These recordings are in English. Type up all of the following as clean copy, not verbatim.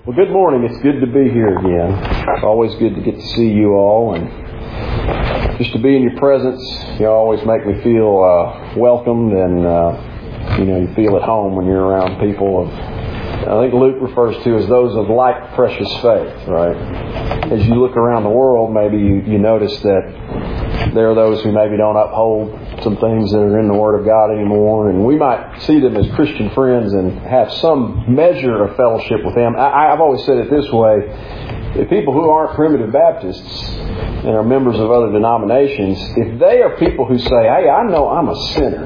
Well, good morning. It's good to be here again. It's always good to get to see you all, and just to be in your presence. You always make me feel welcomed, and you feel at home when you're around people of, I think Luke refers to as those of like precious faith, right? As you look around the world, maybe you notice that there are those who maybe don't uphold some things that are in the Word of God anymore, and we might see them as Christian friends and have some measure of fellowship with them. I've always said it this way: the people who aren't primitive Baptists and are members of other denominations, if they are people who say, hey, I know I'm a sinner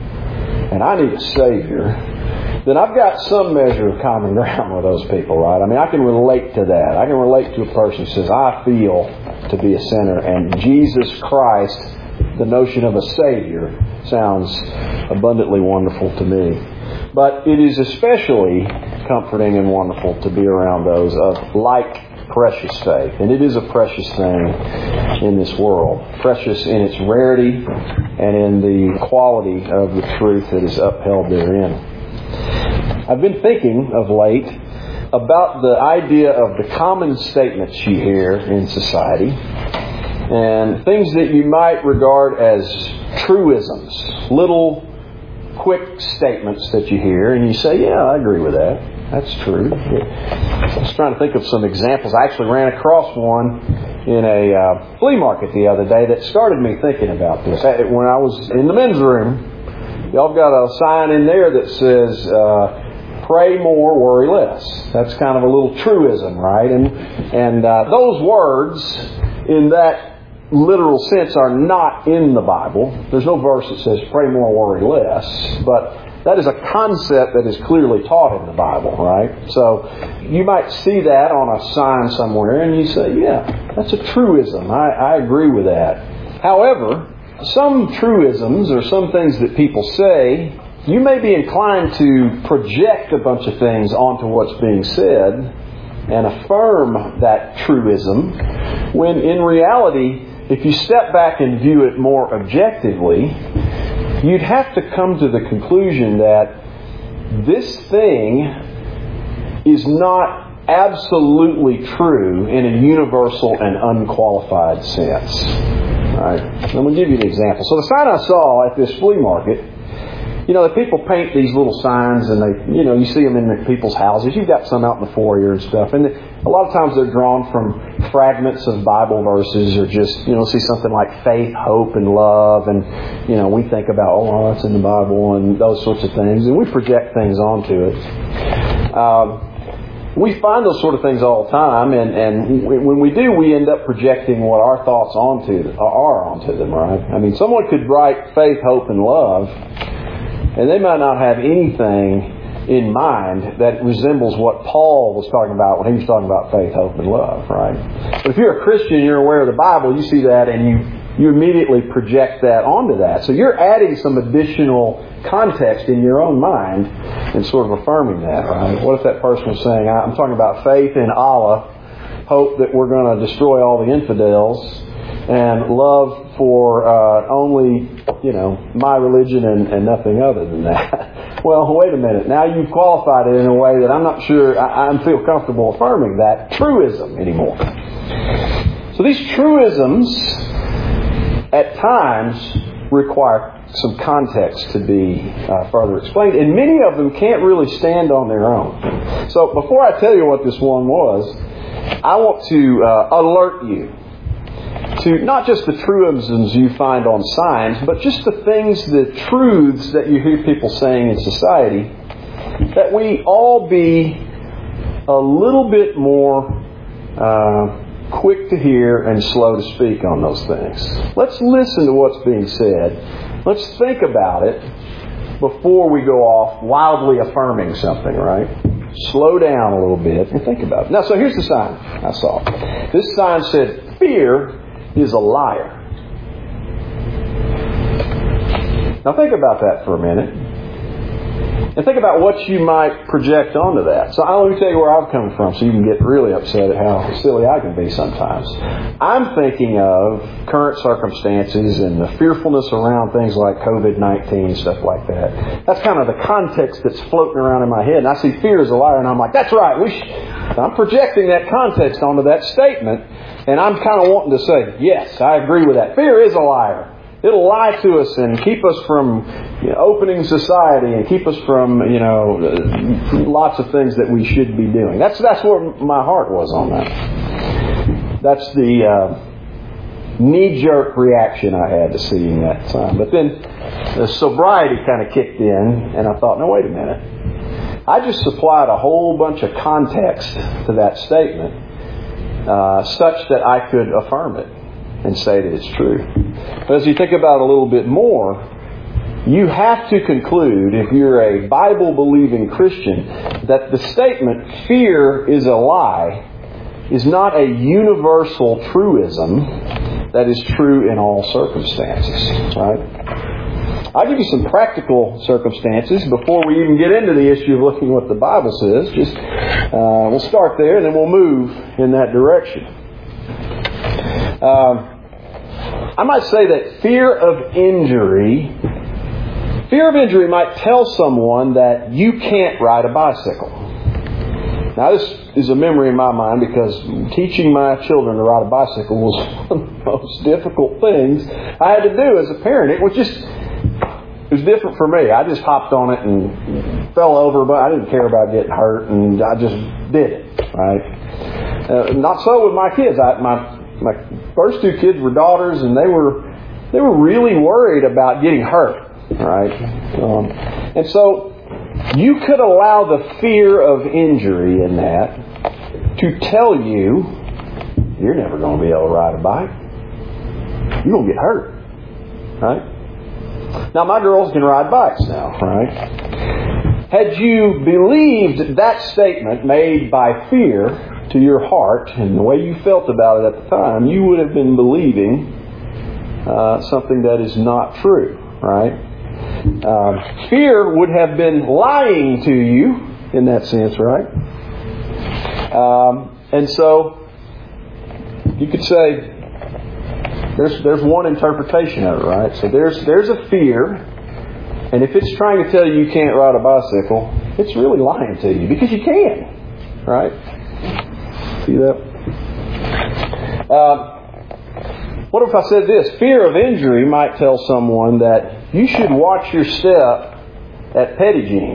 and I need a Savior, then I've got some measure of common ground with those people, right? I mean, I can relate to that. I can relate to a person who says, I feel to be a sinner, and Jesus Christ, the notion of a Savior, sounds abundantly wonderful to me. But it is especially comforting and wonderful to be around those of like precious faith. And it is a precious thing in this world. Precious in its rarity and in the quality of the truth that is upheld therein. I've been thinking of late about the idea of the common statements you hear in society and things that you might regard as truisms, little quick statements that you hear and you say, yeah, I agree with that. That's true. I was trying to think of some examples. I actually ran across one in a flea market the other day that started me thinking about this. When I was in the men's room, y'all got a sign in there that says, pray more, worry less. That's kind of a little truism, right? And those words in that literal sense are not in the Bible. There's no verse that says pray more, worry less. But that is a concept that is clearly taught in the Bible, right? So you might see that on a sign somewhere and you say, yeah, that's a truism. I agree with that. However, some truisms or some things that people say, you may be inclined to project a bunch of things onto what's being said and affirm that truism, when in reality, if you step back and view it more objectively, you'd have to come to the conclusion that this thing is not absolutely true in a universal and unqualified sense. All right. Let me give you an example. So the sign I saw at this flea market, the people paint these little signs and they, you see them in the people's houses. You've got some out in the foyer and stuff. And a lot of times they're drawn from fragments of Bible verses or just, see something like faith, hope, and love. And, we think about, oh, that's in the Bible and those sorts of things. And we project things onto it. We find those sort of things all the time. And when we do, we end up projecting what our thoughts are onto them, right? I mean, someone could write faith, hope, and love, and they might not have anything in mind that resembles what Paul was talking about when he was talking about faith, hope, and love, right? But if you're a Christian, you're aware of the Bible, you see that and you immediately project that onto that. So you're adding some additional context in your own mind and sort of affirming that, right? What if that person was saying, I'm talking about faith in Allah, hope that we're going to destroy all the infidels, and love for only, my religion and nothing other than that. Well, wait a minute. Now you've qualified it in a way that I'm not sure I feel comfortable affirming that truism anymore. So these truisms at times require some context to be further explained, and many of them can't really stand on their own. So before I tell you what this one was, I want to alert you to not just the truisms you find on signs, but just the things, the truths that you hear people saying in society, that we all be a little bit more quick to hear and slow to speak on those things. Let's listen to what's being said. Let's think about it before we go off wildly affirming something, right? Slow down a little bit and think about it. Now, so here's the sign I saw. This sign said, fear is a liar. Now think about that for a minute. And think about what you might project onto that. So let me tell you where I'm coming from so you can get really upset at how silly I can be sometimes. I'm thinking of current circumstances and the fearfulness around things like COVID-19 and stuff like that. That's kind of the context that's floating around in my head. And I see fear as a liar and I'm like, that's right. I'm projecting that context onto that statement. And I'm kind of wanting to say, yes, I agree with that. Fear is a liar. It'll lie to us and keep us from opening society and keep us from, lots of things that we should be doing. That's where my heart was on that. That's the knee-jerk reaction I had to seeing that time. But then the sobriety kind of kicked in and I thought, no, wait a minute. I just supplied a whole bunch of context to that statement such that I could affirm it and say that it's true. But as you think about it a little bit more, you have to conclude, if you're a Bible-believing Christian, that the statement, fear is a lie, is not a universal truism that is true in all circumstances. Right? I'll give you some practical circumstances before we even get into the issue of looking what the Bible says. We'll start there and then we'll move in that direction. I might say that fear of injury might tell someone that you can't ride a bicycle. Now, this is a memory in my mind because teaching my children to ride a bicycle was one of the most difficult things I had to do as a parent. It was different for me. I just hopped on it and fell over, but I didn't care about getting hurt, and I just did it. Right? Not so with my kids. My first two kids were daughters, and they were really worried about getting hurt. Right? And so you could allow the fear of injury in that to tell you you're never going to be able to ride a bike. You're going to get hurt. Right? Now, my girls can ride bikes now. Right? Had you believed that statement made by fear to your heart and the way you felt about it at the time, you would have been believing something that is not true, right? Fear would have been lying to you in that sense, right? And so you could say there's one interpretation of it, right? So there's a fear, and if it's trying to tell you you can't ride a bicycle, it's really lying to you because you can, right? See that? What if I said this? Fear of injury might tell someone that you should watch your step at Petit-Jean.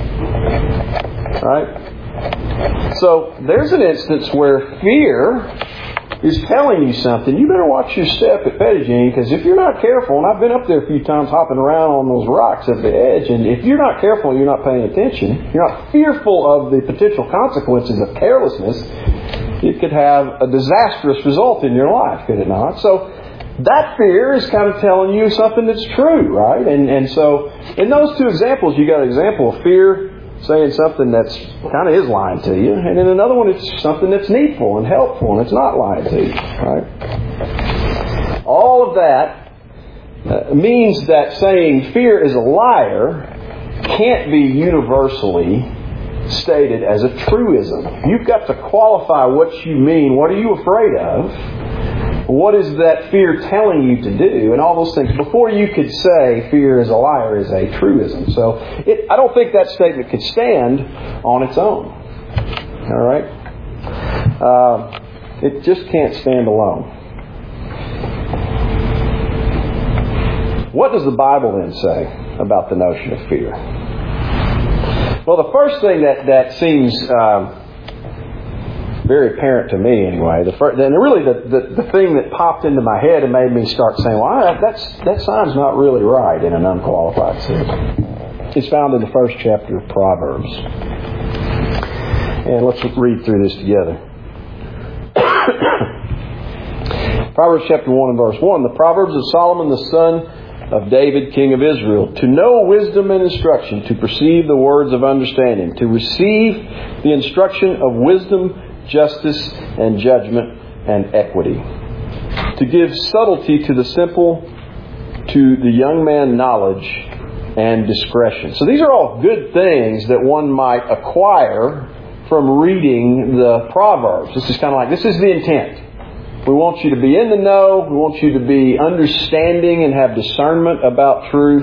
Right? So there's an instance where fear is telling you something. You better watch your step at Petit-Jean, because if you're not careful, and I've been up there a few times hopping around on those rocks at the edge, and if you're not careful, you're not paying attention, you're not fearful of the potential consequences of carelessness, it could have a disastrous result in your life, could it not? So that fear is kind of telling you something that's true, right? And so in those two examples, you got an example of fear saying something that's kind of is lying to you, and in another one, it's something that's needful and helpful, and it's not lying to you, right? All of that means that saying fear is a liar can't be universally stated as a truism. You've got to qualify what you mean. What are you afraid of? What is that fear telling you to do? And all those things. Before you could say fear is a liar is a truism. So I don't think that statement could stand on its own. All right? It just can't stand alone. What does the Bible then say about the notion of fear? Well, the first thing that seems very apparent to me, anyway, the thing that popped into my head and made me start saying, "Well, that sounds not really right," in an unqualified sense, is found in the first chapter of Proverbs. And let's read through this together. Proverbs chapter 1 and verse 1. The Proverbs of Solomon, the son of David, king of Israel, to know wisdom and instruction, to perceive the words of understanding, to receive the instruction of wisdom, justice, and judgment, and equity, to give subtlety to the simple, to the young man knowledge, and discretion. So these are all good things that one might acquire from reading the Proverbs. This is kind of like, this is the intent. We want you to be in the know. We want you to be understanding and have discernment about truth.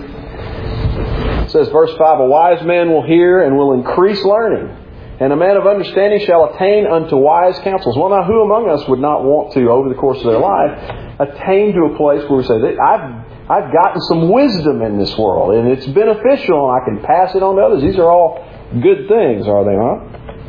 It says, verse 5, a wise man will hear and will increase learning, and a man of understanding shall attain unto wise counsels. Well, now, who among us would not want to, over the course of their life, attain to a place where we say, I've gotten some wisdom in this world, and it's beneficial, and I can pass it on to others. These are all good things, are they not?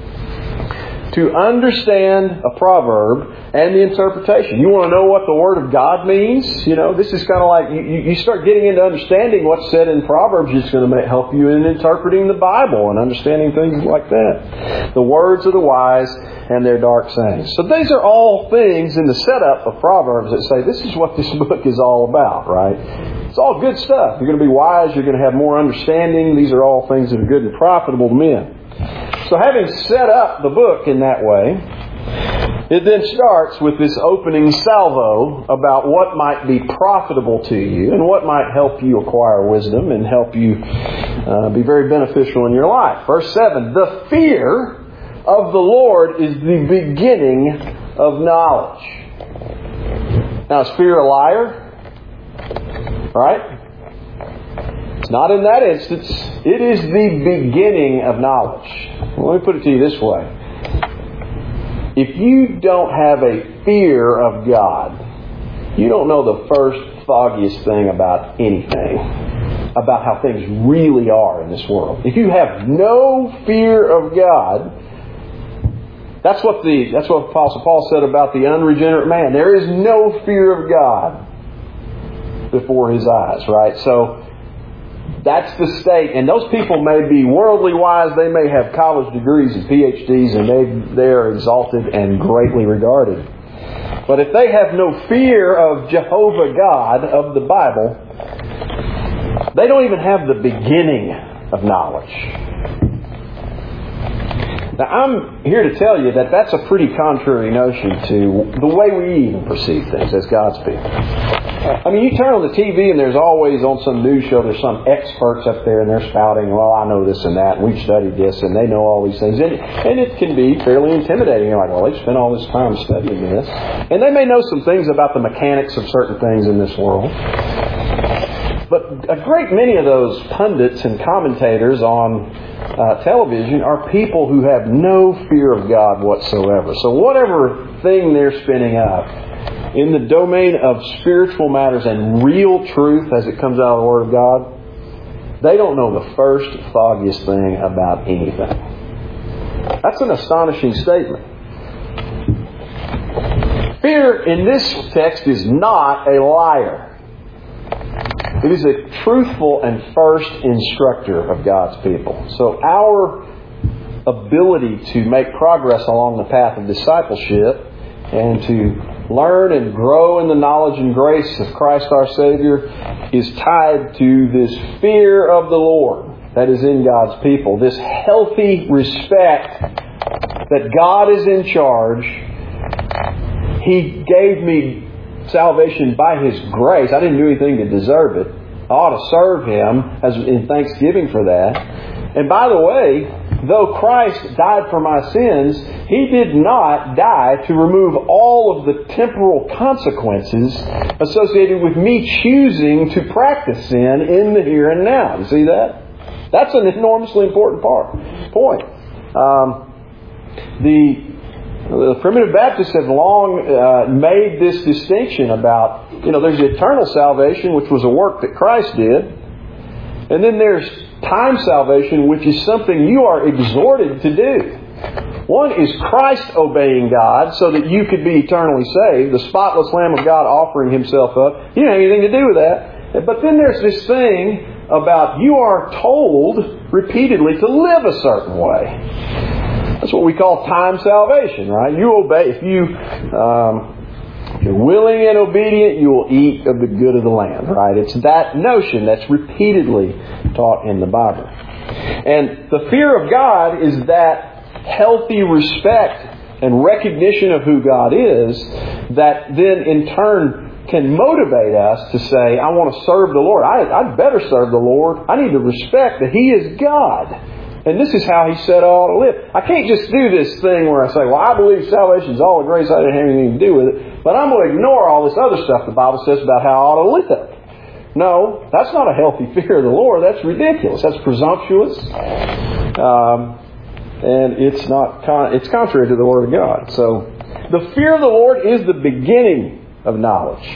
To understand a proverb and the interpretation. You want to know what the Word of God means? This is kind of like, you start getting into understanding what's said in Proverbs. It's going to help you in interpreting the Bible and understanding things like that. The words of the wise and their dark sayings. So these are all things in the setup of Proverbs that say, this is what this book is all about, right? It's all good stuff. You're going to be wise. You're going to have more understanding. These are all things that are good and profitable to men. So having set up the book in that way, it then starts with this opening salvo about what might be profitable to you and what might help you acquire wisdom and help you be very beneficial in your life. Verse 7, the fear of the Lord is the beginning of knowledge. Now, is fear a liar? Right? It's not in that instance. It is the beginning of knowledge. Let me put it to you this way. If you don't have a fear of God, you don't know the first foggiest thing about anything, about how things really are in this world. If you have no fear of God, that's what Apostle Paul said about the unregenerate man. There is no fear of God before his eyes, right? So that's the state. And those people may be worldly wise. They may have college degrees and PhDs, and they are exalted and greatly regarded. But if they have no fear of Jehovah God, of the Bible, they don't even have the beginning of knowledge. Now, I'm here to tell you that that's a pretty contrary notion to the way we even perceive things as God's people. I mean, you turn on the TV and there's always on some news show, there's some experts up there and they're spouting, well, I know this and that, and we've studied this, and they know all these things. And it can be fairly intimidating. You're like, well, they've spent all this time studying this. And they may know some things about the mechanics of certain things in this world. But a great many of those pundits and commentators on television are people who have no fear of God whatsoever. So whatever thing they're spinning up in the domain of spiritual matters and real truth as it comes out of the Word of God, they don't know the first foggiest thing about anything. That's an astonishing statement. Fear in this text is not a liar. It is a truthful and first instructor of God's people. So our ability to make progress along the path of discipleship and to learn and grow in the knowledge and grace of Christ our Savior is tied to this fear of the Lord that is in God's people. This healthy respect that God is in charge. He gave me salvation by His grace. I didn't do anything to deserve it. I ought to serve Him as in thanksgiving for that. And by the way, though Christ died for my sins, He did not die to remove all of the temporal consequences associated with me choosing to practice sin in the here and now. You see that? That's an enormously important point. The primitive Baptists have long made this distinction about, there's eternal salvation, which was a work that Christ did. And then there's time salvation, which is something you are exhorted to do. One is Christ obeying God so that you could be eternally saved. The spotless Lamb of God offering Himself up. He didn't have anything to do with that. But then there's this thing about you are told repeatedly to live a certain way. That's what we call time salvation, right? You obey. If you're willing and obedient, you will eat of the good of the land, right? It's that notion that's repeatedly taught in the Bible. And the fear of God is that healthy respect and recognition of who God is that then in turn can motivate us to say, I want to serve the Lord. I'd better serve the Lord. I need to respect that He is God. And this is how He said I ought to live. I can't just do this thing where I say, well, I believe salvation is all a grace. I didn't have anything to do with it. But I'm going to ignore all this other stuff the Bible says about how I ought to live. No, that's not a healthy fear of the Lord. That's ridiculous. That's presumptuous. And it's it's contrary to the Word of God. So the fear of the Lord is the beginning of knowledge.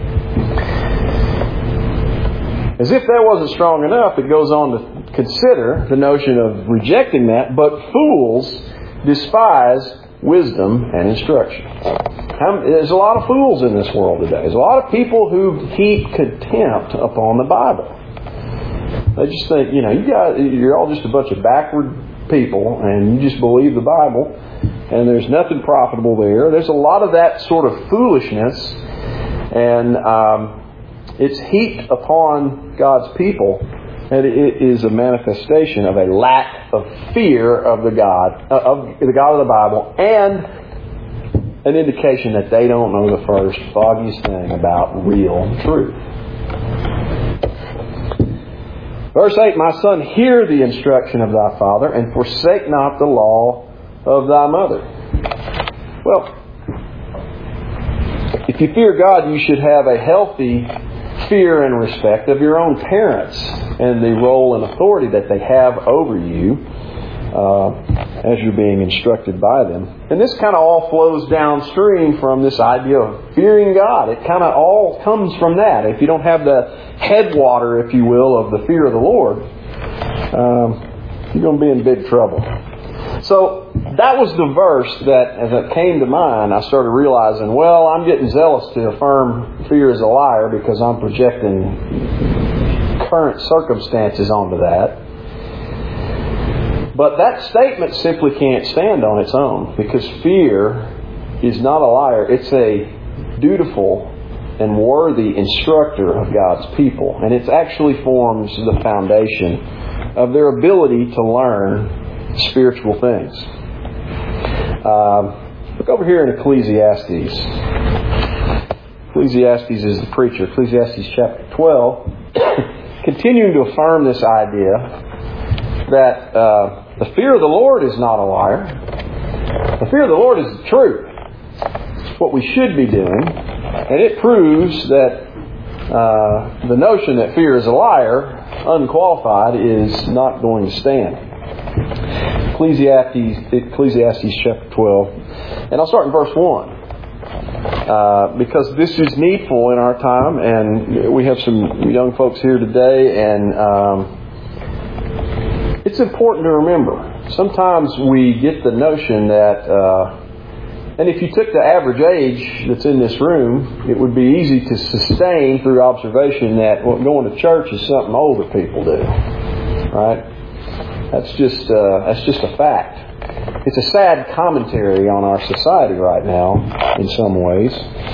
As if that wasn't strong enough, it goes on to consider the notion of rejecting that, but fools despise wisdom and instruction. There's a lot of fools in this world today. There's a lot of people who heap contempt upon the Bible. They just think, you're all just a bunch of backward people and you just believe the Bible and there's nothing profitable there. There's a lot of that sort of foolishness, and it's heaped upon God's people, and it is a manifestation of a lack of fear of the God of the Bible, and an indication that they don't know the first foggiest thing about real truth. Verse 8, my son, hear the instruction of thy father, and forsake not the law of thy mother. Well, if you fear God, you should have a healthy fear and respect of your own parents and the role and authority that they have over you as you're being instructed by them. And this kind of all flows downstream from this idea of fearing God. It kind of all comes from that. If you don't have the headwater, if you will, of the fear of the Lord, you're going to be in big trouble. So that was the verse that, as it came to mind, I started realizing, well, I'm getting zealous to affirm fear is a liar because I'm projecting current circumstances onto that. But that statement simply can't stand on its own, because fear is not a liar. It's a dutiful and worthy instructor of God's people. And it actually forms the foundation of their ability to learn spiritual things. Look over here in Ecclesiastes. Ecclesiastes is the preacher. Ecclesiastes chapter 12. Continuing to affirm this idea that the fear of the Lord is not a liar. The fear of the Lord is the truth. It's what we should be doing. And it proves that the notion that fear is a liar, unqualified, is not going to stand. Ecclesiastes chapter 12. And I'll start in verse 1. Because this is needful in our time, and we have some young folks here today, and it's important to remember. Sometimes we get the notion that, and if you took the average age that's in this room, it would be easy to sustain through observation that going to church is something older people do. Right? That's just a fact. It's a sad commentary on our society right now, in some ways.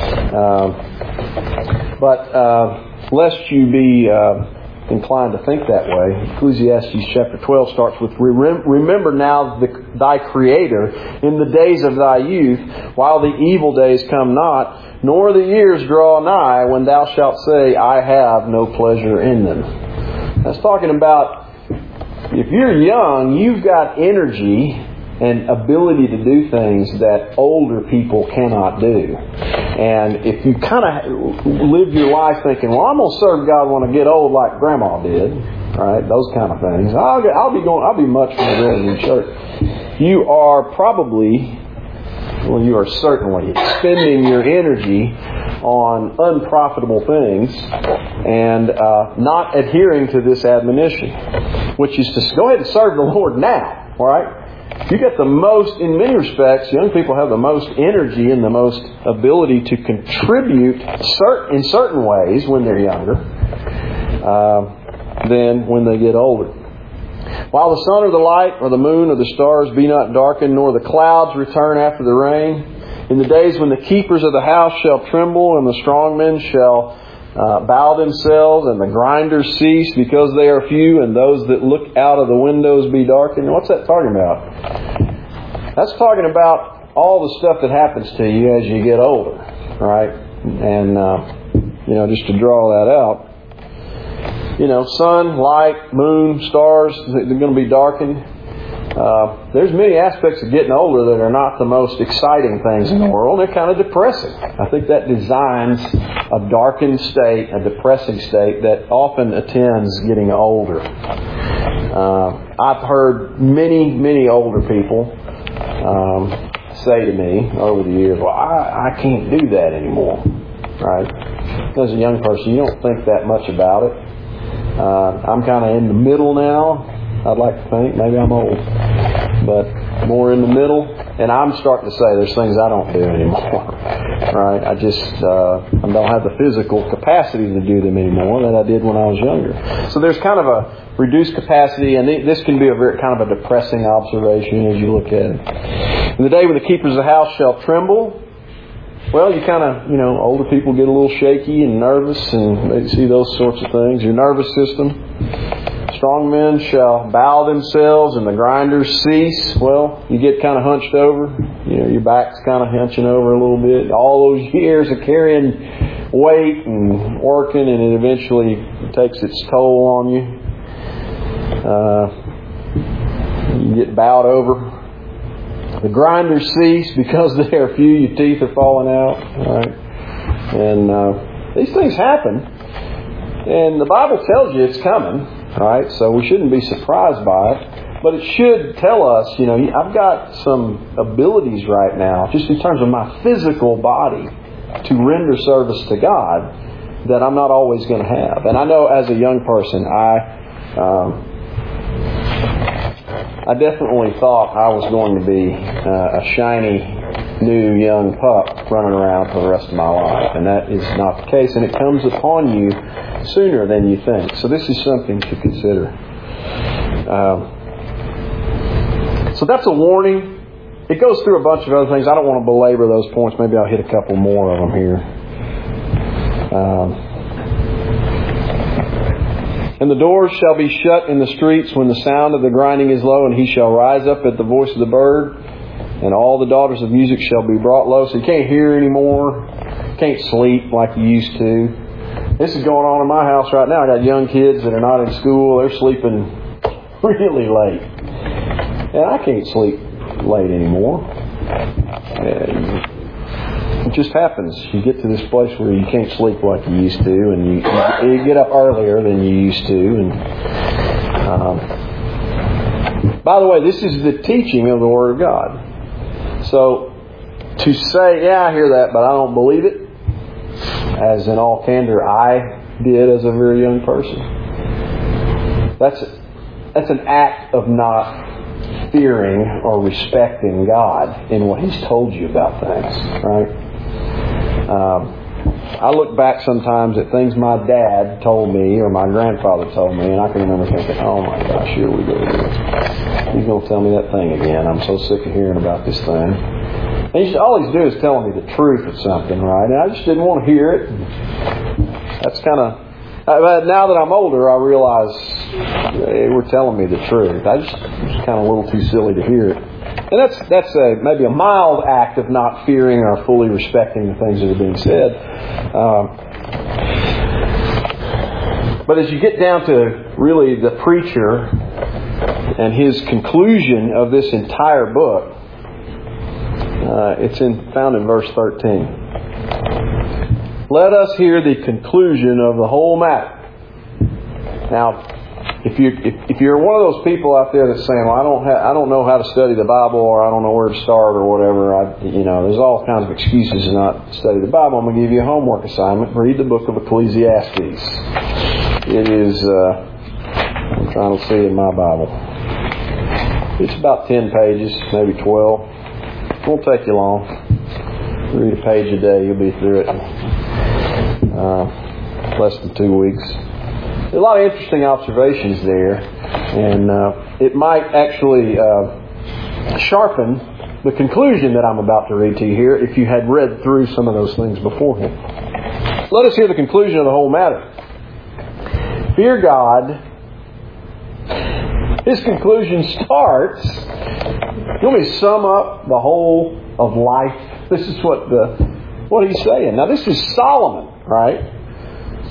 But lest you be inclined to think that way, Ecclesiastes chapter 12 starts with, remember now thy Creator in the days of thy youth, while the evil days come not, nor the years draw nigh, when thou shalt say, I have no pleasure in them. That's talking about, if you're young, you've got energy and ability to do things that older people cannot do. And if you kind of live your life thinking, well, I'm going to serve God when I get old like Grandma did, right? Those kind of things. I'll be much more ready in church. You are probably, well, you are certainly spending your energy on unprofitable things and not adhering to this admonition, which is to go ahead and serve the Lord now, all right? You get the most, in many respects, young people have the most energy and the most ability to contribute in certain ways when they're younger than when they get older. While the sun or the light or the moon or the stars be not darkened, nor the clouds return after the rain, in the days when the keepers of the house shall tremble, and the strong men shall bow themselves, and the grinders cease because they are few, and those that look out of the windows be darkened. What's that talking about? That's talking about all the stuff that happens to you as you get older, right? And just to draw that out. Sun, light, moon, stars, they're going to be darkened. There's many aspects of getting older that are not the most exciting things in the world. They're kind of depressing. I think that designs a darkened state, a depressing state that often attends getting older. I've heard many older people say to me over the years, well, I can't do that anymore. Right? As a young person, you don't think that much about it. I'm kind of in the middle now. I'd like to think. Maybe I'm old. But more in the middle. And I'm starting to say there's things I don't do anymore. Right? I just I don't have the physical capacity to do them anymore that I did when I was younger. So there's kind of a reduced capacity, and this can be a very kind of a depressing observation as you look at it. In the day when the keepers of the house shall tremble, well, you kind of, older people get a little shaky and nervous, and they see those sorts of things. Your nervous system. Strong men shall bow themselves and the grinders cease. Well, you get kind of hunched over. Your back's kind of hunching over a little bit. All those years of carrying weight and working, and it eventually takes its toll on you. You get bowed over. The grinders cease because they are few. Your teeth are falling out. Right? And these things happen. And the Bible tells you it's coming. Right? So we shouldn't be surprised by it. But it should tell us, I've got some abilities right now, just in terms of my physical body, to render service to God that I'm not always going to have. And I know as a young person, I definitely thought I was going to be a shiny, new, young pup running around for the rest of my life. And that is not the case. And it comes upon you sooner than you think. So this is something to consider. So that's a warning. It goes through a bunch of other things. I don't want to belabor those points. Maybe I'll hit a couple more of them here. And the doors shall be shut in the streets when the sound of the grinding is low, and he shall rise up at the voice of the bird, and all the daughters of music shall be brought low. So you can't hear anymore. Can't sleep like you used to. This is going on in my house right now. I got young kids that are not in school. They're sleeping really late. And I can't sleep late anymore. It just happens. You get to this place where you can't sleep like you used to, and you get up earlier than you used to. And by the way, this is the teaching of the Word of God. So to say, I hear that, but I don't believe it, as in all candor, I did as a very young person. That's an act of not fearing or respecting God in what He's told you about things, right? I look back sometimes at things my dad told me or my grandfather told me, and I can remember thinking, oh my gosh, here we go. He's going to tell me that thing again. I'm so sick of hearing about this thing. And all he's doing is telling me the truth of something, right? And I just didn't want to hear it. That's kind of... But now that I'm older, I realize they were telling me the truth. I just was kind of a little too silly to hear it. And that's maybe a mild act of not fearing or fully respecting the things that are being said. But as you get down to really the preacher and his conclusion of this entire book, it's found in verse 13. Let us hear the conclusion of the whole matter. Now, if you're one of those people out there that's saying, well, I don't know how to study the Bible, or I don't know where to start, or whatever, there's all kinds of excuses to not study the Bible. I'm going to give you a homework assignment. Read the book of Ecclesiastes. It is, I'm trying to see in my Bible. It's about 10 pages, maybe 12. It won't take you long. Read a page a day, you'll be through it in less than 2 weeks. There's a lot of interesting observations there, and it might actually sharpen the conclusion that I'm about to read to you here if you had read through some of those things beforehand. Let us hear the conclusion of the whole matter. Fear God. His conclusion starts. You want me to sum up the whole of life? This is what he's saying. Now, this is Solomon, right?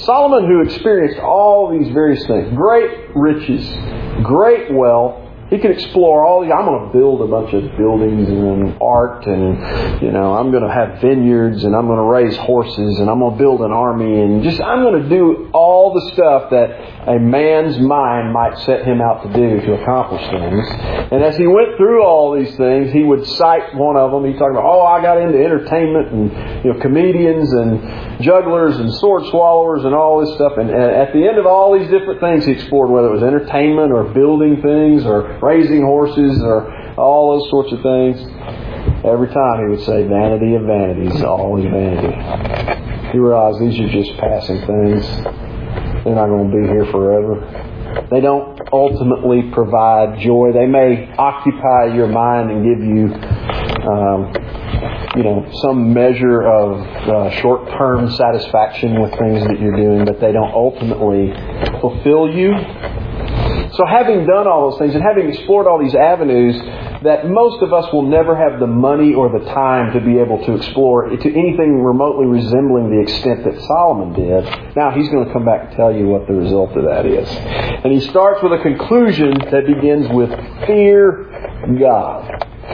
Solomon, who experienced all these various things, great riches, great wealth, he could explore all these. I'm going to build a bunch of buildings and art, and I'm going to have vineyards, and I'm going to raise horses, and I'm going to build an army, and I'm going to do all the stuff that a man's mind might set him out to do to accomplish things. And as he went through all these things, he would cite one of them. He talked about, I got into entertainment and comedians and jugglers and sword swallowers and all this stuff. And at the end of all these different things he explored, whether it was entertainment or building things or raising horses or all those sorts of things, every time he would say, vanity of vanities, all is vanity. He realized these are just passing things. They're not going to be here forever. They don't ultimately provide joy. They may occupy your mind and give you, some measure of short-term satisfaction with things that you're doing, but they don't ultimately fulfill you. So having done all those things and having explored all these avenues that most of us will never have the money or the time to be able to explore to anything remotely resembling the extent that Solomon did, now he's going to come back and tell you what the result of that is. And he starts with a conclusion that begins with fear God.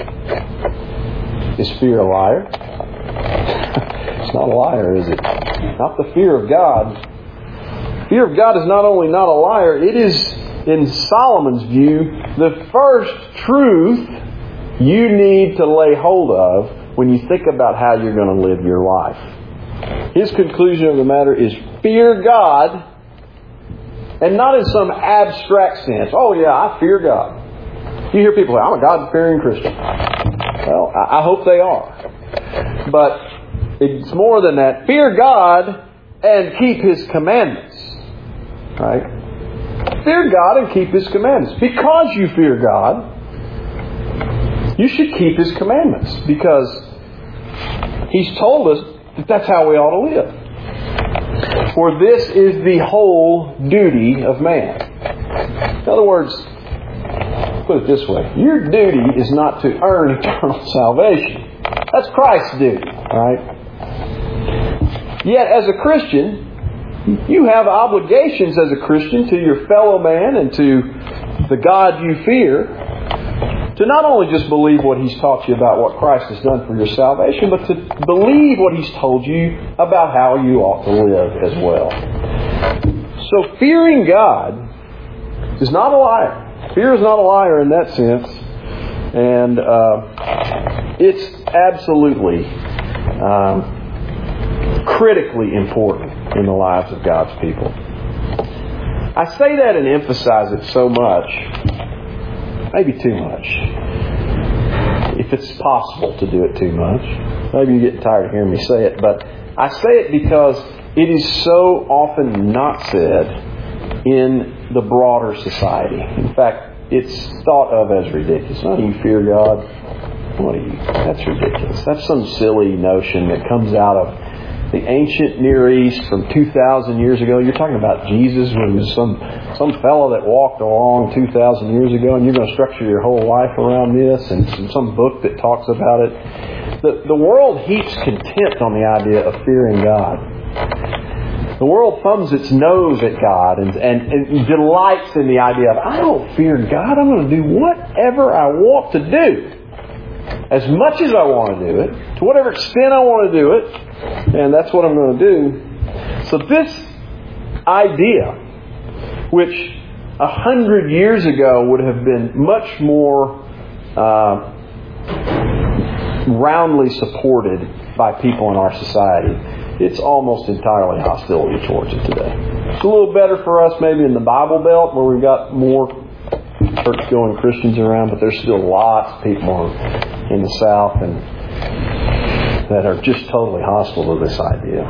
Is fear a liar? It's not a liar, is it? Not the fear of God. Fear of God is not only not a liar, it is, in Solomon's view, the first truth you need to lay hold of when you think about how you're going to live your life. His conclusion of the matter is fear God, and not in some abstract sense. Oh yeah, I fear God. You hear people say, I'm a God-fearing Christian. Well, I hope they are. But it's more than that. Fear God and keep His commandments. Right? Fear God and keep His commandments. Because you fear God, you should keep His commandments. Because He's told us that that's how we ought to live. For this is the whole duty of man. In other words, put it this way. Your duty is not to earn eternal salvation. That's Christ's duty. Right? Yet as a Christian, you have obligations as a Christian to your fellow man and to the God you fear to not only just believe what He's taught you about what Christ has done for your salvation, but to believe what He's told you about how you ought to live as well. So fearing God is not a liar. Fear is not a liar in that sense. And it's absolutely critically important in the lives of God's people. I say that and emphasize it so much, maybe too much. If it's possible to do it too much. Maybe you get tired of hearing me say it, but I say it because it is so often not said in the broader society. In fact, it's thought of as ridiculous. Oh, you fear God? What are you? That's ridiculous. That's some silly notion that comes out of the ancient Near East from 2,000 years ago. You're talking about Jesus was some fellow that walked along 2,000 years ago, and you're going to structure your whole life around this, and some book that talks about it. The world heaps contempt on the idea of fearing God. The world thumbs its nose at God and delights in the idea of, I don't fear God. I'm going to do whatever I want to do. As much as I want to do it, to whatever extent I want to do it, and that's what I'm going to do. So this idea, which 100 years ago would have been much more roundly supported by people in our society, it's almost entirely hostility towards it today. It's a little better for us maybe in the Bible Belt where we've got more church-going Christians around, but there's still lots of people in the South and that are just totally hostile to this idea.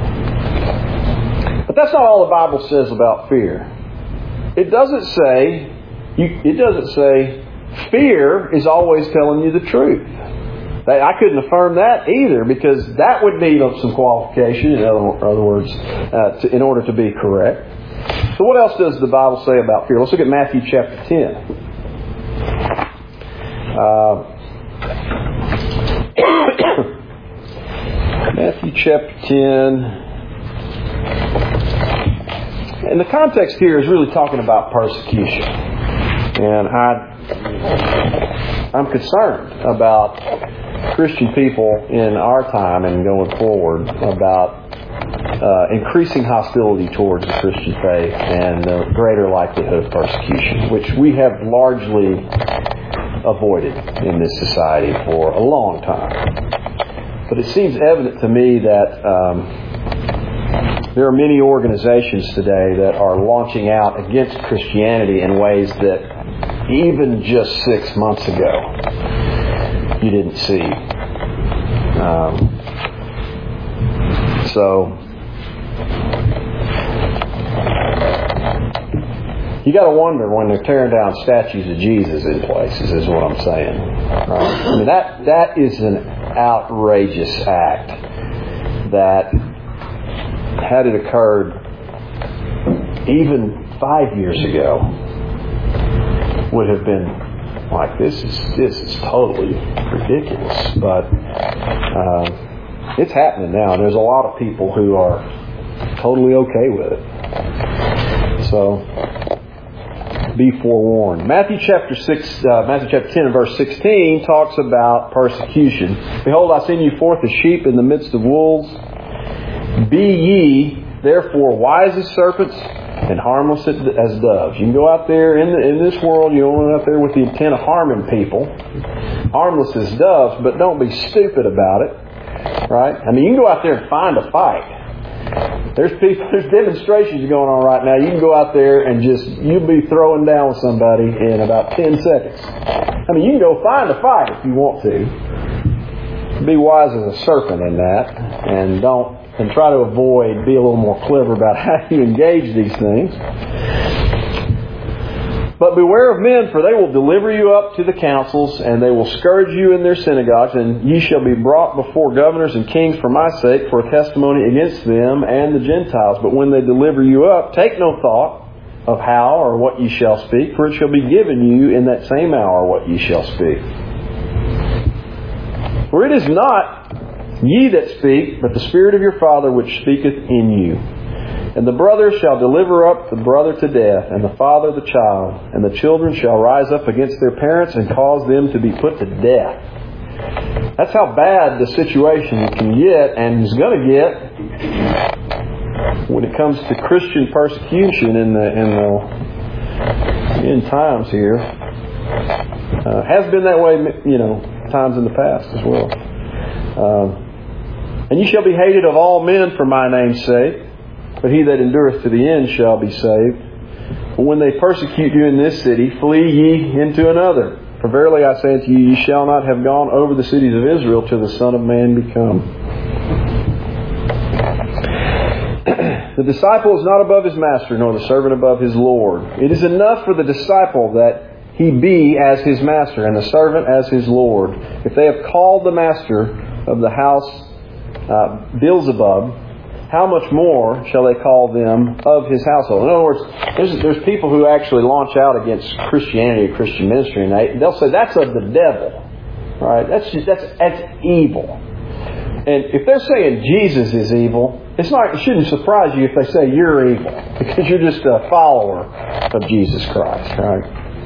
But that's not all the Bible says about fear. It doesn't say fear is always telling you the truth. I couldn't affirm that either, because that would need some qualification, in other words, in order to be correct. So what else does the Bible say about fear? Let's look at Matthew chapter 10. Matthew chapter 10. And the context here is really talking about persecution. And I'm concerned about Christian people in our time and going forward about increasing hostility towards the Christian faith and the greater likelihood of persecution, which we have largely avoided in this society for a long time. But it seems evident to me that there are many organizations today that are launching out against Christianity in ways that even just 6 months ago you didn't see. So you got to wonder when they're tearing down statues of Jesus in places, is what I'm saying. Right? I mean, that is an outrageous act that, had it occurred even 5 years ago, would have been like, this is totally ridiculous. But it's happening now, and there's a lot of people who are totally okay with it. So be forewarned. Matthew chapter 10 and verse 16 talks about persecution. Behold, I send you forth as sheep in the midst of wolves. Be ye therefore wise as serpents and harmless as doves. You can go out there in this world, you don't run out there with the intent of harming people. Harmless as doves, but don't be stupid about it. Right? I mean, you can go out there and find a fight. There's demonstrations going on right now. You can go out there and you'll be throwing down with somebody in about 10 seconds. I mean, you can go find a fight if you want to. Be wise as a serpent in that, and try to avoid, be a little more clever about how you engage these things. But beware of men, for they will deliver you up to the councils, and they will scourge you in their synagogues, and ye shall be brought before governors and kings for my sake, for a testimony against them and the Gentiles. But when they deliver you up, take no thought of how or what ye shall speak, for it shall be given you in that same hour what ye shall speak. For it is not ye that speak, but the Spirit of your Father which speaketh in you. And the brother shall deliver up the brother to death, and the father the child. And the children shall rise up against their parents and cause them to be put to death. That's how bad the situation can get and is going to get when it comes to Christian persecution in the end times here. Has been that way, times in the past as well. And ye shall be hated of all men for my name's sake, but he that endureth to the end shall be saved. But when they persecute you in this city, flee ye into another. For verily I say unto you, ye shall not have gone over the cities of Israel till the Son of Man be come. The disciple is not above his master, nor the servant above his Lord. It is enough for the disciple that he be as his master, and the servant as his Lord. If they have called the master of the house Beelzebub, how much more shall they call them of his household? In other words, there's people who actually launch out against Christianity or Christian ministry, and they'll say that's of the devil, right? That's evil. And if they're saying Jesus is evil, it shouldn't surprise you if they say you're evil, because you're just a follower of Jesus Christ, right?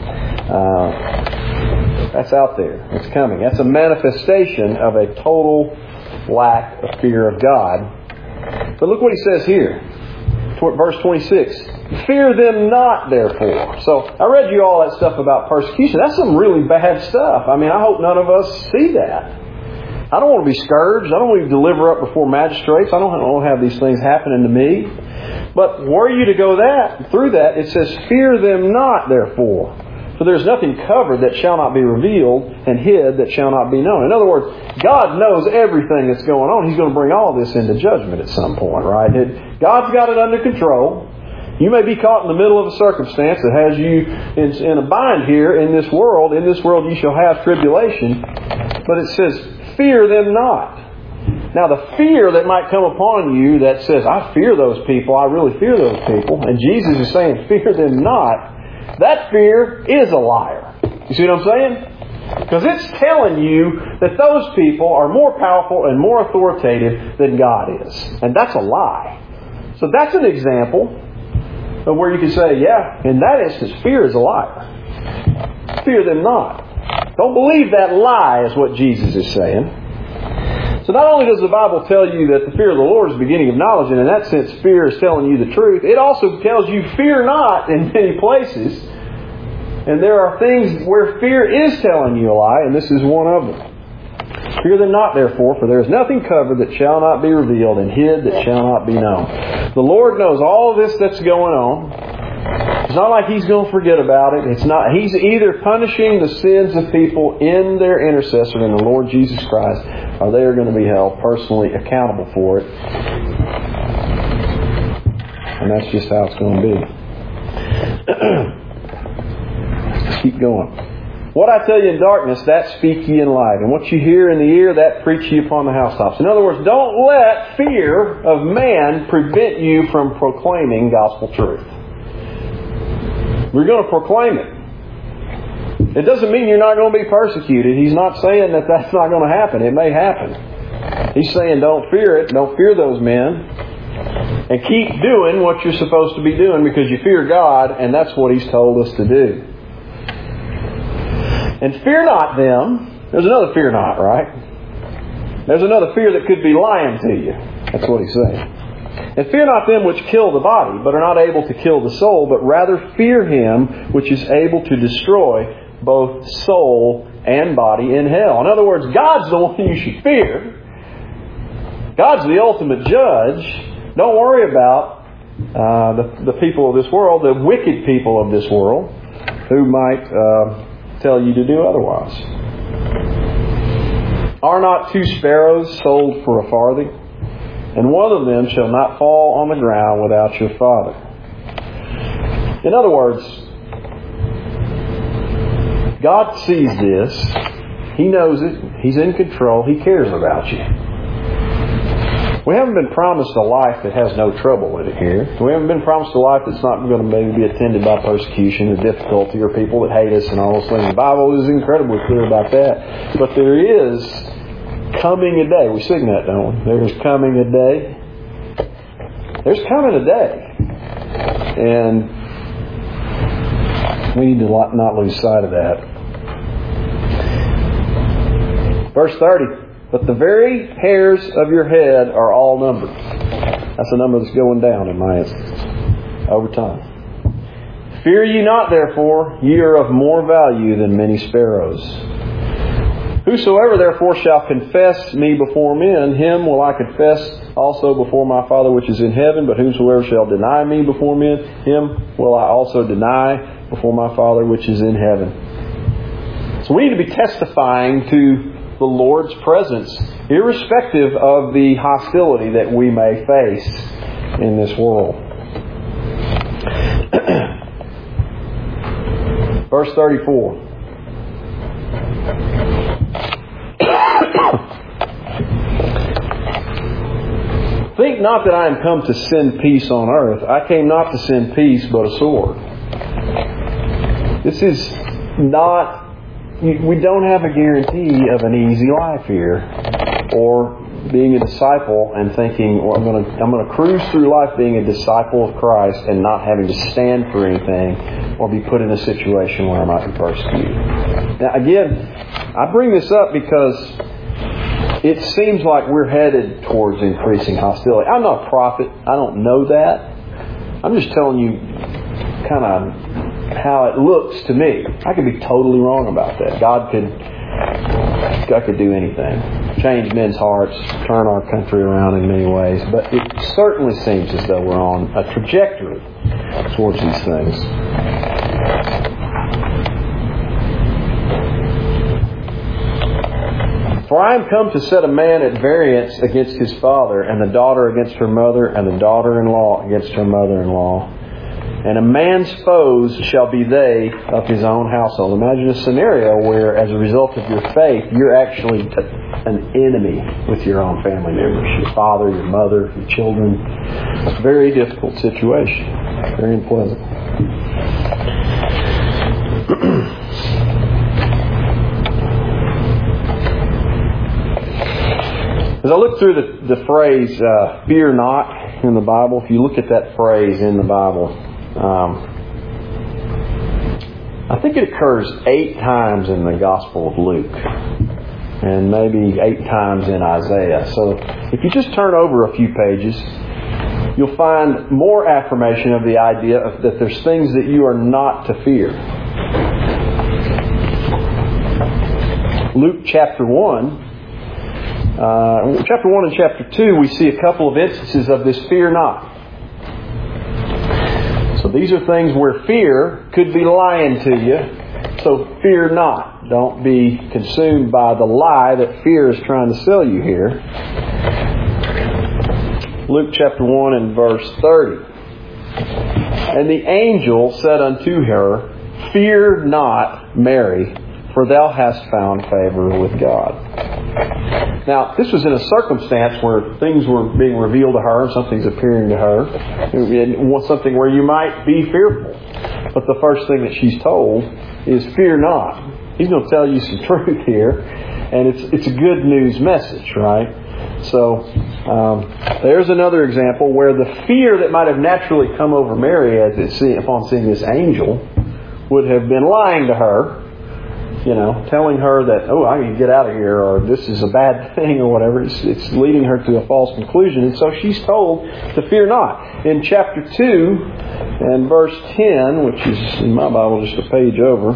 That's out there. It's coming. That's a manifestation of a total lack of fear of God. But look what he says here. Verse 26. Fear them not, therefore. So, I read you all that stuff about persecution. That's some really bad stuff. I mean, I hope none of us see that. I don't want to be scourged. I don't want to deliver up before magistrates. I don't want to have these things happening to me. But were you to go through that, it says, fear them not, therefore. For there is nothing covered that shall not be revealed, and hid that shall not be known. In other words, God knows everything that's going on. He's going to bring all this into judgment at some point, right? God's got it under control. You may be caught in the middle of a circumstance that has you in a bind here in this world. In this world you shall have tribulation. But it says, fear them not. Now the fear that might come upon you that says, I fear those people, I really fear those people, and Jesus is saying, fear them not, that fear is a liar. You see what I'm saying? Because it's telling you that those people are more powerful and more authoritative than God is. And that's a lie. So that's an example where you can say, yeah, in that instance, fear is a liar. Fear them not. Don't believe that lie is what Jesus is saying. So not only does the Bible tell you that the fear of the Lord is the beginning of knowledge, and in that sense fear is telling you the truth, it also tells you fear not in many places. And there are things where fear is telling you a lie, and this is one of them. Fear them not, therefore, for there is nothing covered that shall not be revealed, and hid that shall not be known. The Lord knows all of this that's going on. It's not like He's going to forget about it. It's not. He's either punishing the sins of people in their intercessor, in the Lord Jesus Christ, or they are going to be held personally accountable for it. And that's just how it's going to be. Let's keep going. What I tell you in darkness, that speak ye in light. And what you hear in the ear, that preach ye upon the housetops. In other words, don't let fear of man prevent you from proclaiming gospel truth. We're going to proclaim it. It doesn't mean you're not going to be persecuted. He's not saying that that's not going to happen. It may happen. He's saying don't fear it. Don't fear those men. And keep doing what you're supposed to be doing because you fear God, and that's what He's told us to do. And fear not them. There's another fear not, right? There's another fear that could be lying to you. That's what He's saying. And fear not them which kill the body, but are not able to kill the soul, but rather fear Him which is able to destroy both soul and body in hell. In other words, God's the one you should fear. God's the ultimate judge. Don't worry about the people of this world, the wicked people of this world, who might tell you to do otherwise. Are not 2 sparrows sold for a farthing? And one of them shall not fall on the ground without your Father. In other words, God sees this. He knows it. He's in control. He cares about you. We haven't been promised a life that has no trouble in it here. We haven't been promised a life that's not going to maybe be attended by persecution or difficulty or people that hate us and all those things. The Bible is incredibly clear about that. But there is coming a day. We sing that, don't we? There's coming a day. There's coming a day. And we need to not lose sight of that. Verse 30. But the very hairs of your head are all numbered. That's a number that's going down in my instance over time. Fear ye not, therefore, ye are of more value than many sparrows. Whosoever therefore shall confess me before men, him will I confess also before my Father which is in heaven. But whosoever shall deny me before men, him will I also deny before my Father which is in heaven. So we need to be testifying to the Lord's presence, irrespective of the hostility that we may face in this world. Verse 34. Think not that I am come to send peace on earth. I came not to send peace, but a sword. This is not... We don't have a guarantee of an easy life here, or being a disciple and thinking, well, I'm going to cruise through life being a disciple of Christ and not having to stand for anything or be put in a situation where I might be persecuted. Now, again, I bring this up because it seems like we're headed towards increasing hostility. I'm not a prophet. I don't know that. I'm just telling you kind of how it looks to me. I could be totally wrong about that. God could do anything. Change men's hearts, turn our country around in many ways. But it certainly seems as though we're on a trajectory towards these things. For I am come to set a man at variance against his father, and the daughter against her mother, and the daughter-in-law against her mother-in-law. And a man's foes shall be they of his own household. Imagine a scenario where, as a result of your faith, you're actually an enemy with your own family members. Your father, your mother, your children. It's a very difficult situation. Very unpleasant. As I look through the phrase, fear not, in the Bible, if you look at that phrase in the Bible, I think it occurs 8 times in the Gospel of Luke, and maybe 8 times in Isaiah. So if you just turn over a few pages, you'll find more affirmation of the idea of that there's things that you are not to fear. Luke chapter 1. Chapter 1 and chapter 2, we see a couple of instances of this fear not. So these are things where fear could be lying to you. So fear not. Don't be consumed by the lie that fear is trying to sell you here. Luke chapter 1 and verse 30. And the angel said unto her, Fear not, Mary, for thou hast found favor with God. Now, this was in a circumstance where things were being revealed to her, something's appearing to her, and something where you might be fearful. But the first thing that she's told is, Fear not. He's going to tell you some truth here, and it's a good news message, right? So, there's another example where the fear that might have naturally come over Mary upon seeing this angel would have been lying to her. Telling her that, I need to get out of here, or this is a bad thing, or whatever. It's leading her to a false conclusion. And so she's told to fear not. In chapter 2 and verse 10, which is in my Bible just a page over,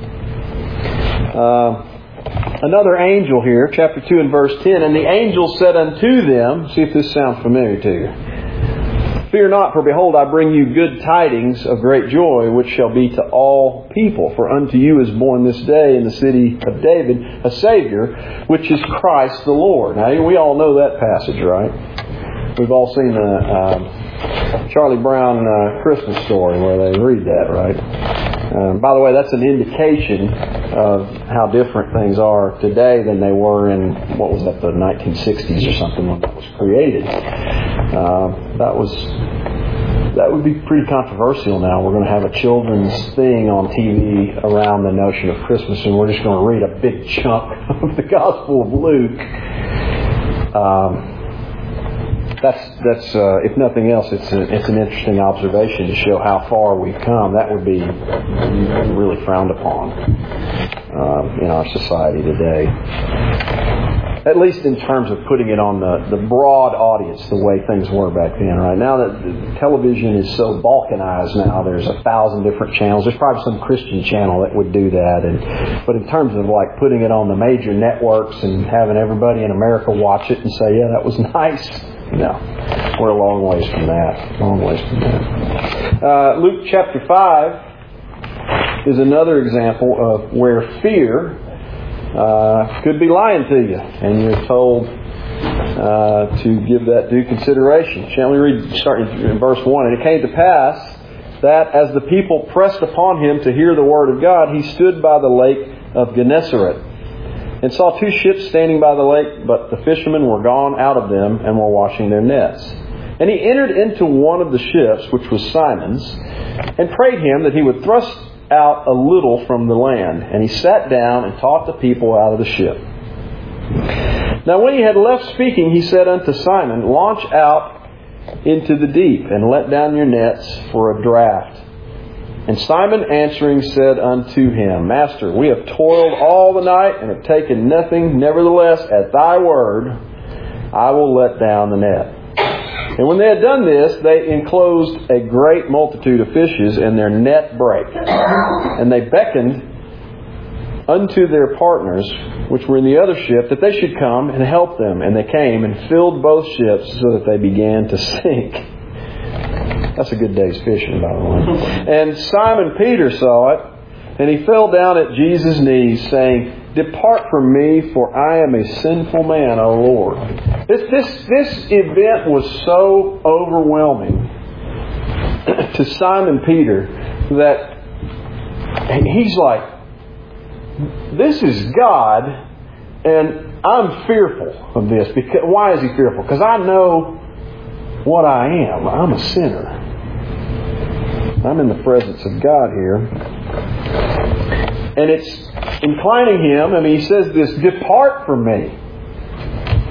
another angel here, chapter 2 and verse 10, and the angel said unto them, see if this sounds familiar to you, Fear not, for behold, I bring you good tidings of great joy, which shall be to all people. For unto you is born this day in the city of David a Savior, which is Christ the Lord. Now, we all know that passage, right? We've all seen the Charlie Brown Christmas story where they read that, right? By the way, that's an indication of how different things are today than they were in, the 1960s or something when that was created. That would be pretty controversial now. We're going to have a children's thing on TV around the notion of Christmas, and we're just going to read a big chunk of the Gospel of Luke. That's if nothing else, it's an interesting observation to show how far we've come. That would be really frowned upon in our society today. At least in terms of putting it on the broad audience, the way things were back then. Right now that the television is so balkanized now, there's 1,000 different channels. There's probably some Christian channel that would do that. But in terms of like putting it on the major networks and having everybody in America watch it and say, yeah, that was nice. No, we're a long ways from that. Luke chapter 5 is another example of where fear could be lying to you, and you're told to give that due consideration. Shall we read, starting in verse 1? And it came to pass that as the people pressed upon him to hear the word of God, he stood by the lake of Gennesaret, and saw 2 ships standing by the lake, but the fishermen were gone out of them and were washing their nets. And he entered into one of the ships, which was Simon's, and prayed him that he would thrust out a little from the land. And he sat down and taught the people out of the ship. Now when he had left speaking, he said unto Simon, Launch out into the deep, and let down your nets for a draught. And Simon answering said unto him, Master, we have toiled all the night and have taken nothing. Nevertheless, at thy word, I will let down the net. And when they had done this, they enclosed a great multitude of fishes, and their net brake. And they beckoned unto their partners, which were in the other ship, that they should come and help them. And they came and filled both ships, so that they began to sink. That's a good day's fishing, by the way. And Simon Peter saw it, and he fell down at Jesus' knees, saying, Depart from me, for I am a sinful man, O Lord. This event was so overwhelming to Simon Peter that he's like, this is God, and I'm fearful of this. Because, why is he fearful? Because I know what I am. I'm a sinner. I'm in the presence of God here. And it's inclining him. I mean, he says this, depart from me.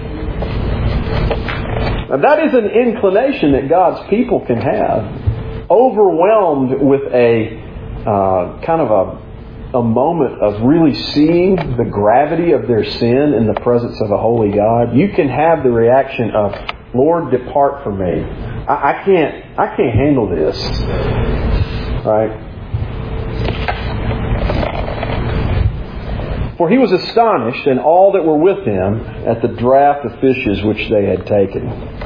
Now, that is an inclination that God's people can have overwhelmed with a kind of a moment of really seeing the gravity of their sin in the presence of a holy God, you can have the reaction of, Lord, depart from me. I can't handle this. Right? For he was astonished, and all that were with him, at the draught of fishes which they had taken.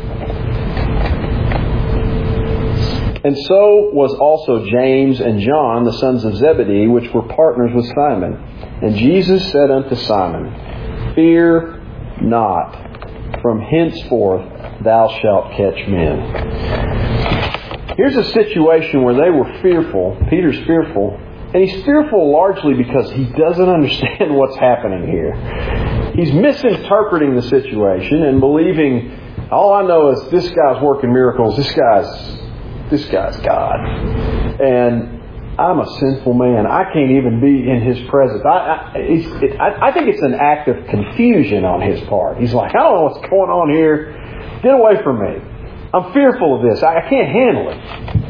And so was also James and John, the sons of Zebedee, which were partners with Simon. And Jesus said unto Simon, Fear not, from henceforth thou shalt catch men. Here's a situation where they were fearful. Peter's fearful. And he's fearful largely because he doesn't understand what's happening here. He's misinterpreting the situation and believing, all I know is this guy's working miracles. This guy's God. And I'm a sinful man. I can't even be in His presence. I think it's an act of confusion on his part. He's like, I don't know what's going on here. Get away from me. I'm fearful of this. I can't handle it.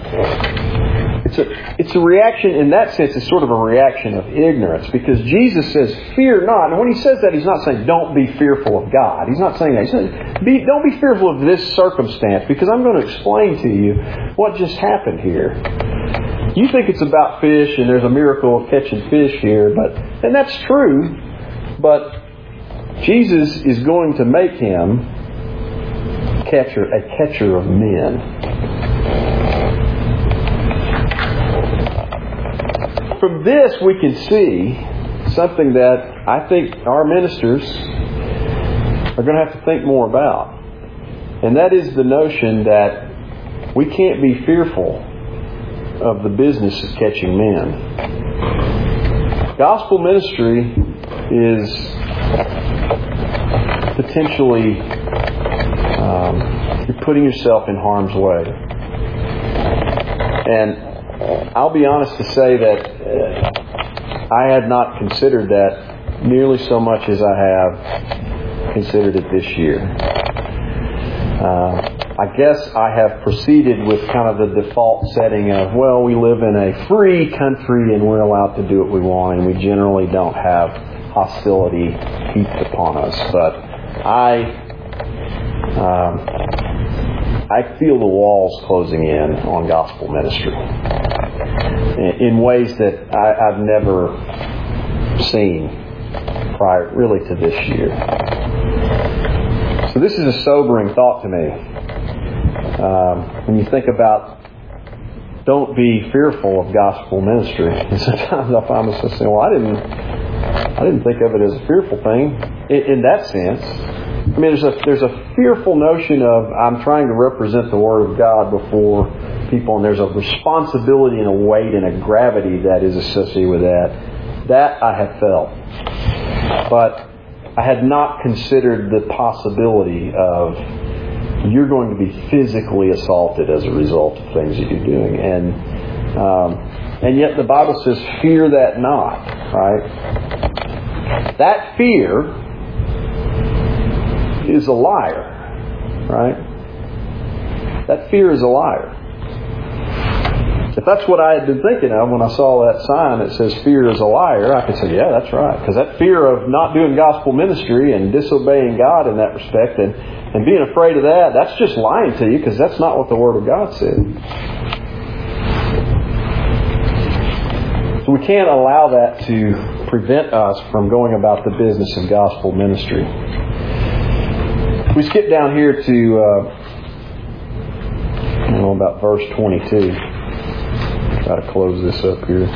It's a reaction, in that sense, it's sort of a reaction of ignorance, because Jesus says, fear not. And when He says that, He's not saying, don't be fearful of God. He's not saying that. He's saying, don't be fearful of this circumstance, because I'm going to explain to you what just happened here. You think it's about fish, and there's a miracle of catching fish here, and that's true, but Jesus is going to make Him a catcher of men. From this we can see something that I think our ministers are going to have to think more about. And that is the notion that we can't be fearful of the business of catching men. Gospel ministry is potentially you're putting yourself in harm's way. And I'll be honest to say that I had not considered that nearly so much as I have considered it this year. I guess I have proceeded with kind of the default setting of, well, we live in a free country and we're allowed to do what we want, and we generally don't have hostility heaped upon us. But I feel the walls closing in on gospel ministry in ways that I've never seen prior, really, to this year. So this is a sobering thought to me. When you think about, don't be fearful of gospel ministry. And sometimes I find myself saying, well, I didn't think of it as a fearful thing in that sense. I mean, there's a fearful notion of, I'm trying to represent the Word of God before people, and there's a responsibility and a weight and a gravity that is associated with that. That I have felt. But I had not considered the possibility of you're going to be physically assaulted as a result of things that you're doing. And yet the Bible says, fear that not, right? That fear is a liar, right? That fear is a liar. If that's what I had been thinking of when I saw that sign that says fear is a liar, I could say, yeah, that's right. Because that fear of not doing gospel ministry and disobeying God in that respect and being afraid of that, that's just lying to you, because that's not what the Word of God said. So we can't allow that to prevent us from going about the business of gospel ministry. We skip down here to about verse 22. Try to close this up here.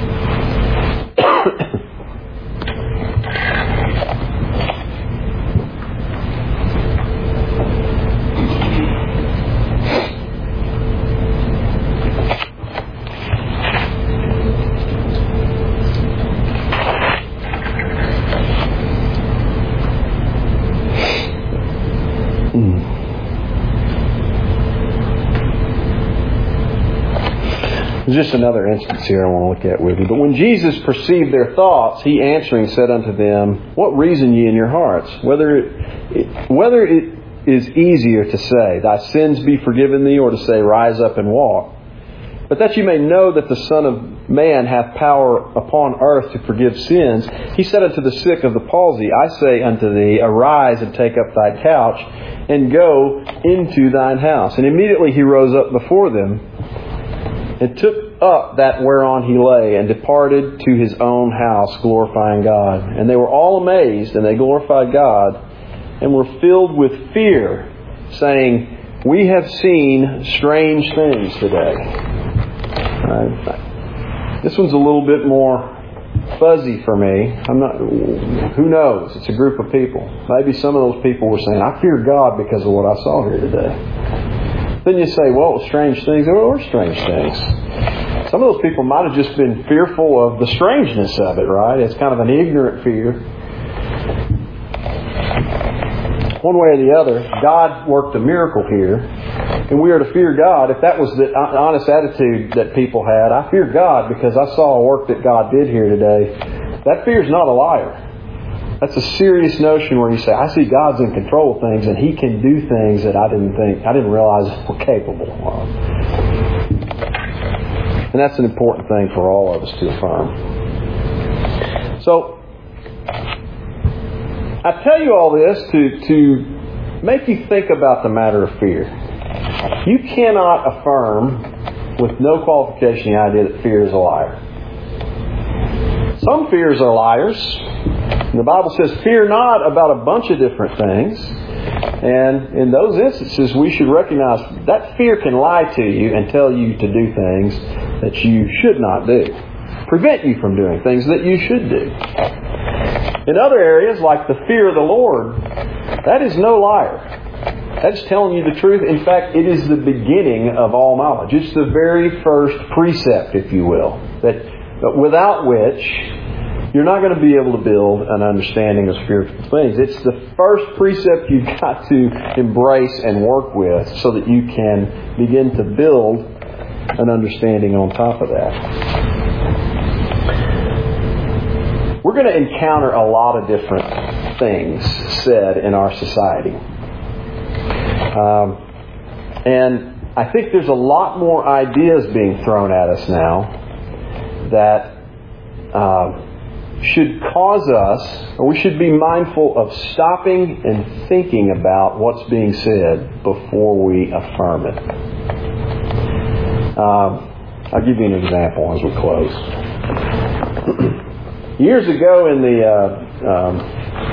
There's just another instance here I want to look at with you. But when Jesus perceived their thoughts, He answering said unto them, What reason ye in your hearts? Whether it is easier to say, Thy sins be forgiven thee, or to say, Rise up and walk. But that you may know that the Son of Man hath power upon earth to forgive sins. He said unto the sick of the palsy, I say unto thee, arise and take up thy couch, and go into thine house. And immediately he rose up before them, and took up that whereon he lay, and departed to his own house, glorifying God. And they were all amazed, and they glorified God, and were filled with fear, saying, we have seen strange things today. This one's a little bit more fuzzy for me. Who knows? It's a group of people. Maybe some of those people were saying, I fear God because of what I saw here today. Then you say, well, strange things. There were strange things. Some of those people might have just been fearful of the strangeness of it, right? It's kind of an ignorant fear. One way or the other, God worked a miracle here, and we are to fear God. If that was the honest attitude that people had, I fear God because I saw a work that God did here today. That fear is not a liar. That's a serious notion where you say, I see God's in control of things, and He can do things that I didn't realize we're capable of. And that's an important thing for all of us to affirm. So, I tell you all this to make you think about the matter of fear. You cannot affirm with no qualification the idea that fear is a liar. Some fears are liars. The Bible says, fear not about a bunch of different things. And in those instances, we should recognize that fear can lie to you and tell you to do things that you should not do. Prevent you from doing things that you should do. In other areas, like the fear of the Lord, that is no liar. That's telling you the truth. In fact, it is the beginning of all knowledge. It's the very first precept, if you will, that without which you're not going to be able to build an understanding of spiritual things. It's the first precept you've got to embrace and work with so that you can begin to build an understanding on top of that. We're going to encounter a lot of different things said in our society. And I think there's a lot more ideas being thrown at us now that should cause us, or we should be mindful of stopping and thinking about what's being said before we affirm it. I'll give you an example as we close. Years ago in the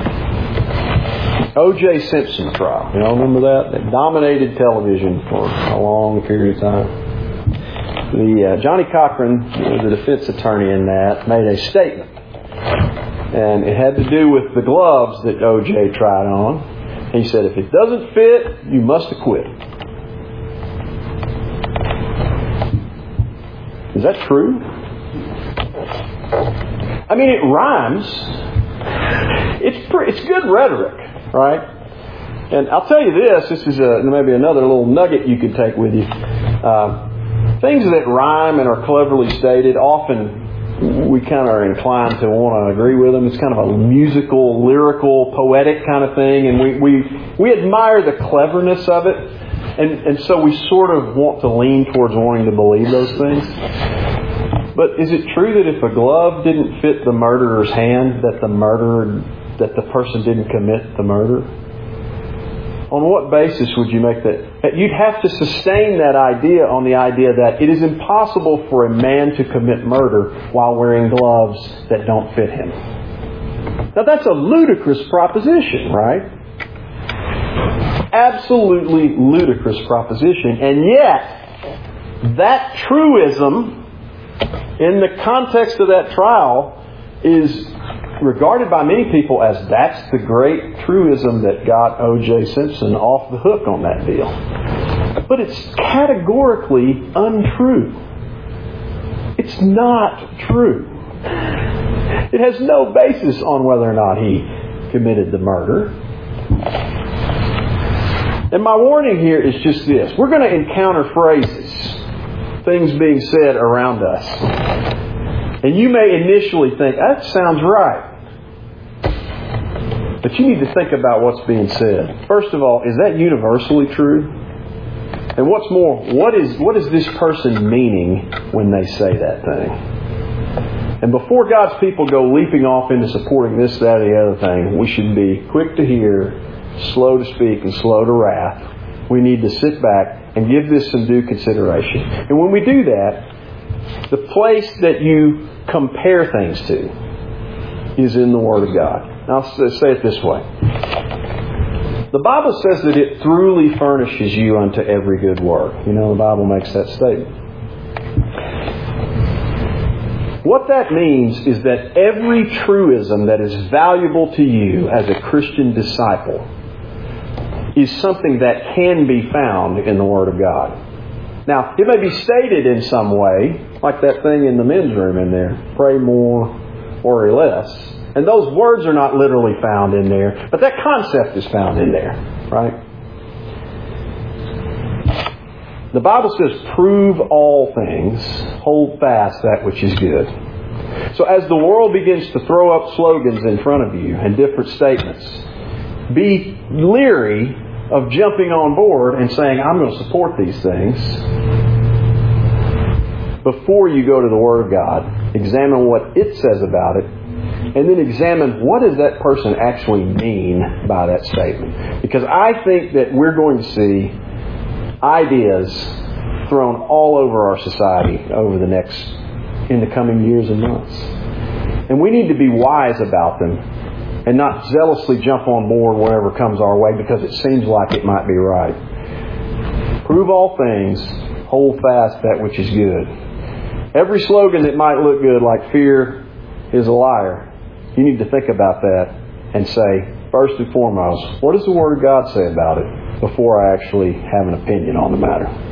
O.J. Simpson trial, you all remember that? That dominated television for a long period of time. Johnny Cochran, the defense attorney in that, made a statement. And it had to do with the gloves that O.J. tried on. He said, if it doesn't fit, you must acquit. Is that true? I mean, it rhymes. It's good rhetoric, right? And I'll tell you this is maybe another little nugget you could take with you. Things that rhyme and are cleverly stated, often we kind of are inclined to want to agree with them. It's kind of a musical, lyrical, poetic kind of thing, and we admire the cleverness of it, and so we sort of want to lean towards wanting to believe those things. But is it true that if a glove didn't fit the murderer's hand, that the person didn't commit the murder? On what basis would you make that? You'd have to sustain that idea on the idea that it is impossible for a man to commit murder while wearing gloves that don't fit him. Now that's a ludicrous proposition, right? Absolutely ludicrous proposition. And yet, that truism, in the context of that trial, is regarded by many people as that's the great truism that got O.J. Simpson off the hook on that deal. But it's categorically untrue. It's not true. It has no basis on whether or not he committed the murder. And my warning here is just this. We're going to encounter phrases, things being said around us. And you may initially think, that sounds right. But you need to think about what's being said. First of all, is that universally true? And what's more, what is this person meaning when they say that thing? And before God's people go leaping off into supporting this, that, or the other thing, we should be quick to hear, slow to speak, and slow to wrath. We need to sit back and give this some due consideration. And when we do that, the place that you compare things to is in the Word of God. Now, I'll say it this way. The Bible says that it truly furnishes you unto every good work. You know, the Bible makes that statement. What that means is that every truism that is valuable to you as a Christian disciple is something that can be found in the Word of God. Now, it may be stated in some way, like that thing in the men's room in there, pray more, worry less. And those words are not literally found in there, but that concept is found in there, right? The Bible says, prove all things, hold fast that which is good. So as the world begins to throw up slogans in front of you and different statements, be leery of jumping on board and saying, I'm going to support these things. Before you go to the Word of God, examine what it says about it, and then examine what does that person actually mean by that statement. Because I think that we're going to see ideas thrown all over our society in the coming years and months. And we need to be wise about them and not zealously jump on board whatever comes our way because it seems like it might be right. Prove all things, hold fast that which is good. Every slogan that might look good, like fear is a liar, you need to think about that and say, first and foremost, what does the Word of God say about it before I actually have an opinion on the matter?